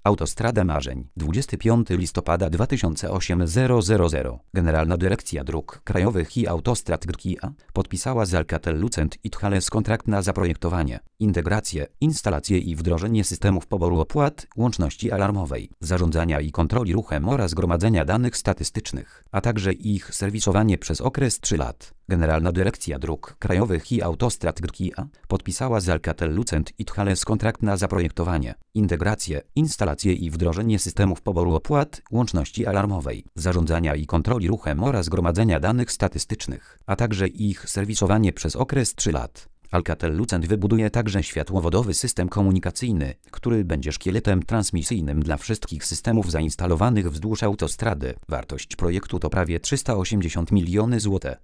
Autostrada Marzeń, 25 listopada 2008 Generalna Dyrekcja Dróg Krajowych i Autostrad GDKiA podpisała z Alcatel-Lucent i Thales kontrakt na zaprojektowanie, integrację, instalację i wdrożenie systemów poboru opłat, łączności alarmowej, zarządzania i kontroli ruchem oraz gromadzenia danych statystycznych, a także ich serwisowanie przez okres 3 lat. Generalna Dyrekcja Dróg Krajowych i Autostrad GDKiA podpisała z Alcatel-Lucent i Thales kontrakt na zaprojektowanie, integrację, instalację i wdrożenie systemów poboru opłat, łączności alarmowej, zarządzania i kontroli ruchem oraz gromadzenia danych statystycznych, a także ich serwisowanie przez okres 3 lat. Alcatel-Lucent wybuduje także światłowodowy system komunikacyjny, który będzie szkieletem transmisyjnym dla wszystkich systemów zainstalowanych wzdłuż autostrady. Wartość projektu to prawie 380 milionów złotych.